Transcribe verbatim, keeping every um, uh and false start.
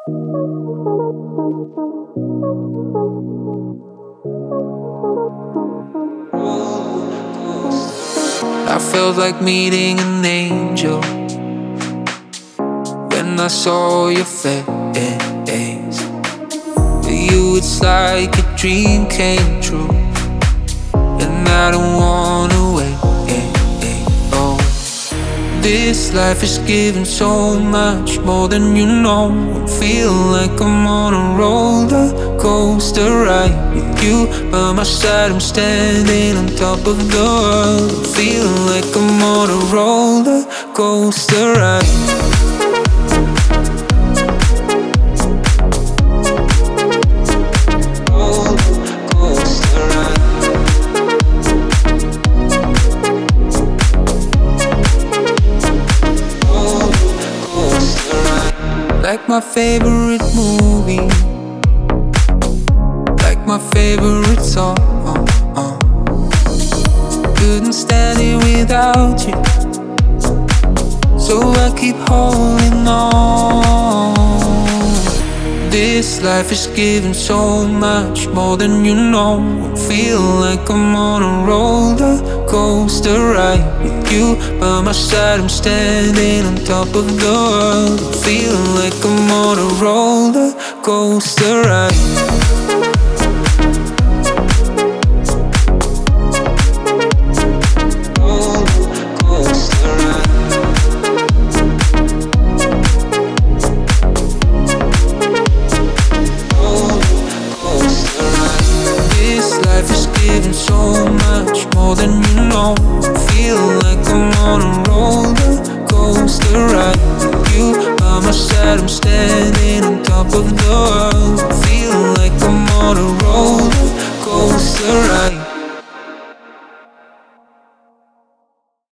I felt like meeting an angel when I saw your face. For you it's like a dream came true, and I don't wanna wait. Oh, this life is giving so much more than you know. I feel like I'm on a roller coaster ride with you by my side. I'm standing on top of the world. I feel like I'm on a roller coaster ride. Like my favorite movie, like my favorite song. Couldn't stand it without you, so I keep holding on. This life is giving so much more than you know. I feel like I'm on a roller coaster ride with you by my side. I'm standing on top of the world. I feel like I'm on a roller coaster ride. Giving so much more than you know. Feel like I'm on a roller coaster ride with you by my side. I'm standing on top of the world.